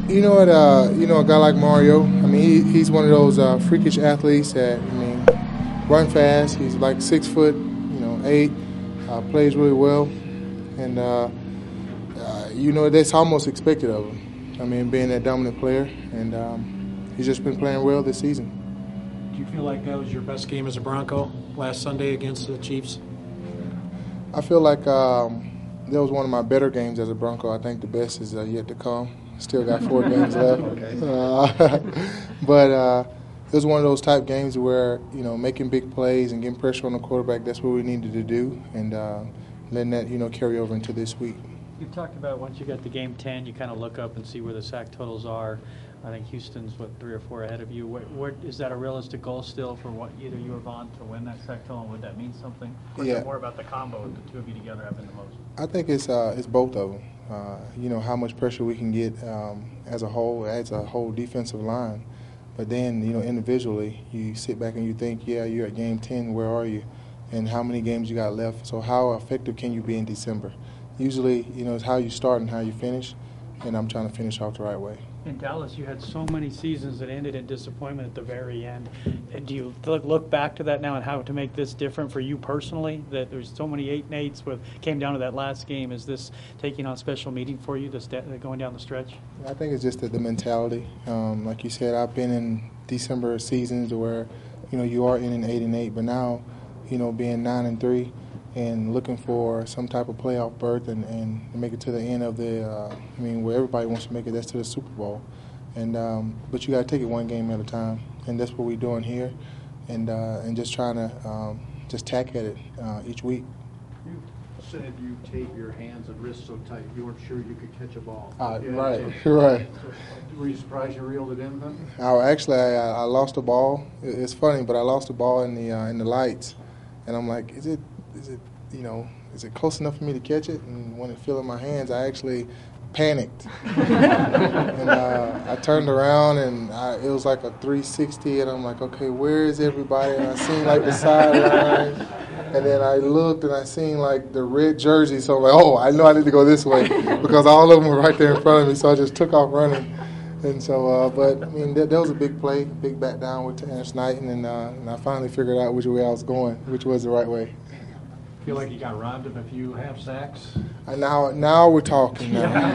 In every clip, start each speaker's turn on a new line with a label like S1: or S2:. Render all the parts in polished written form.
S1: You know what? A guy like Mario. I mean, he's one of those freakish athletes that run fast. He's like 6 foot, 8. Plays really well, and that's almost expected of him. I mean, being that dominant player, and he's just been playing well this season.
S2: Do you feel like that was your best game as a Bronco last Sunday against the Chiefs?
S1: I feel like that was one of my better games as a Bronco. I think the best is yet to come. Still got 4 games left. But it was one of those type games where, making big plays and getting pressure on the quarterback, that's what we needed to do, and letting that, carry over into this week.
S3: You've talked about once you get to game 10, you kind of look up and see where the sack totals are. I think Houston's, 3 or 4 ahead of you. What is that a realistic goal still for either you or Vaughn to win that sack total? Would that mean something? Or is it more about the combo of the two of you together having the most?
S1: I think it's both of them. How much pressure we can get as a whole defensive line. But then, individually, you sit back and you think, you're at game 10, where are you? And how many games you got left? So how effective can you be in December? Usually, it's how you start and how you finish, and I'm trying to finish off the right way.
S3: In Dallas, you had so many seasons that ended in disappointment at the very end. Do you look back to that now and how to make this different for you personally? That there's so many 8-8s came down to that last game. Is this taking on special meaning for you, going down the stretch?
S1: I think it's just the mentality. Like you said, I've been in December seasons where, you are in an 8-8, but now, being 9-3 and looking for some type of playoff berth and make it to the end of where everybody wants to make it, that's to the Super Bowl. And but you got to take it one game at a time, and that's what we're doing here, and just trying to just tack at it each week.
S4: You said you taped your hands and wrists so tight you weren't sure you could catch a ball.
S1: Right.
S4: So were you surprised you reeled it in then?
S1: I lost the ball. It's funny, but I lost the ball in the lights, and I'm like, is it close enough for me to catch it? And when it fell in my hands, I actually panicked. And I turned around, and it was like a 360, and I'm like, okay, where is everybody? And I seen like the sideline, and then I looked, and I seen like the red jersey, so I'm like, oh, I know I need to go this way, because all of them were right there in front of me, so I just took off running. And so, that was a big play, big back down with Terrence Knighton, and I finally figured out which way I was going, which was the right way.
S2: Feel like you got robbed of a few half sacks?
S1: Now we're talking.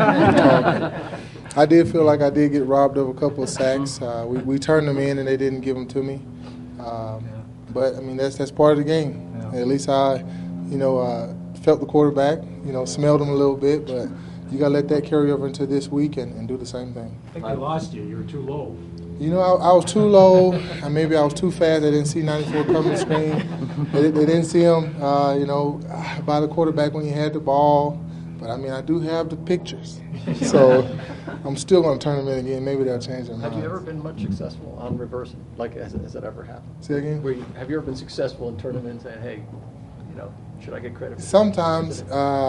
S1: I did feel like I did get robbed of a couple of sacks. We turned them in and they didn't give them to me. But that's part of the game. Yeah. At least I, felt the quarterback. Smelled him a little bit, but you got to let that carry over into this week and do the same thing.
S2: I think they lost you. You were too low.
S1: I was too low. Maybe I was too fast. They didn't see 94 coming to screen. They didn't see him, by the quarterback when he had the ball. But, I do have the pictures. So I'm still going to turn them in again. Maybe they'll change their minds.
S5: Have you ever been much successful on reversing? Has that ever happened?
S1: Say again?
S5: Have you ever been successful in turning them in and saying, hey, should I get credit for
S1: Sometimes,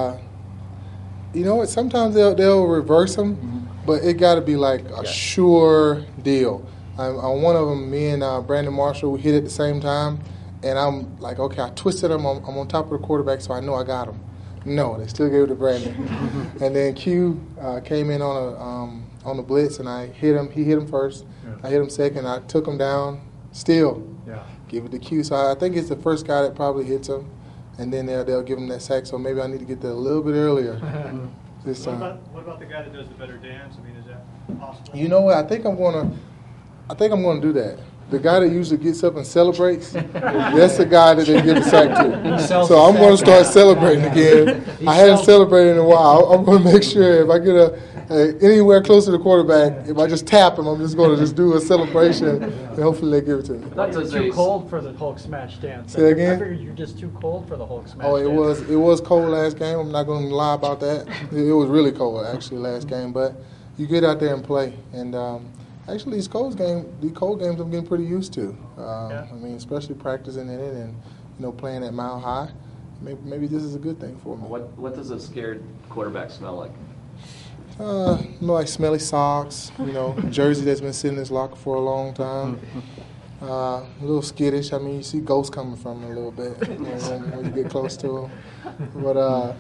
S1: sometimes they'll reverse them. Mm-hmm. But it got to be like a sure deal. On one of them, me and Brandon Marshall, we hit at the same time, and I'm like, okay, I twisted him. I'm on top of the quarterback, so I know I got him. No, they still gave it to Brandon. And then Q came in on the blitz, and I hit him. He hit him first. Yeah. I hit him second. I took him down. Still, give it to Q. So I think it's the first guy that probably hits him, and then they'll give him that sack. So maybe I need to get there a little bit earlier. This time.
S6: What about the guy that does the better dance? Is that possible?
S1: You know what? I think I'm gonna do that. The guy that usually gets up and celebrates, that's the guy that they give the sack to. So I'm going to start celebrating again. I hadn't celebrated in a while. I'm going to make sure if I get anywhere close to the quarterback, if I just tap him, I'm just going to do a celebration, and hopefully they give it to me.
S3: I thought you were too cold for the Hulk smash dance.
S1: Say again?
S3: I figured you're just too cold for the Hulk smash
S1: dance.
S3: Oh,
S1: it was cold last game. I'm not going to lie about that. It was really cold, actually, last game. But you get out there and play. And actually, these cold games I'm getting pretty used to. Especially practicing in it and playing at Mile High. Maybe this is a good thing for me.
S7: What does a scared quarterback smell like?
S1: Like smelly socks. Jersey that's been sitting in his locker for a long time. A little skittish. You see ghosts coming from him a little bit when you get close to him. But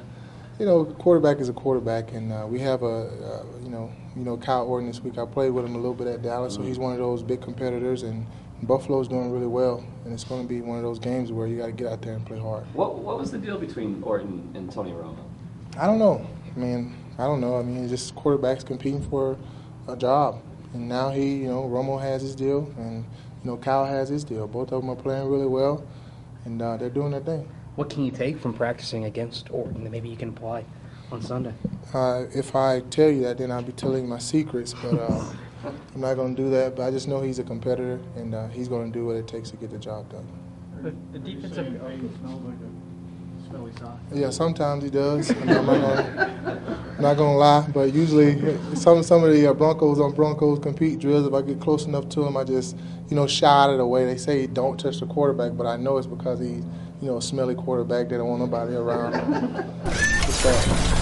S1: You know, quarterback is a quarterback, and we have you know, Kyle Orton this week. I played with him a little bit at Dallas, so he's one of those big competitors, and Buffalo's doing really well, and it's going to be one of those games where you got to get out there and play hard.
S7: What was the deal between Orton and Tony Romo?
S1: I don't know. I don't know. It's just quarterbacks competing for a job, and now Romo has his deal, and Kyle has his deal. Both of them are playing really well, and they're doing their thing.
S8: What can you take from practicing against Orton that maybe you can apply on Sunday?
S1: If I tell you that, then I'll be telling my secrets, but I'm not going to do that. But I just know he's a competitor, and he's going to do what it takes to get the job done.
S3: The defensive.
S4: It smells like a smelly sock.
S1: Yeah, sometimes he does. I'm not gonna lie, but usually some of the Broncos compete drills. If I get close enough to him, I just shy out of the way. They say don't touch the quarterback, but I know it's because he's a smelly quarterback. They don't want nobody around. It's bad.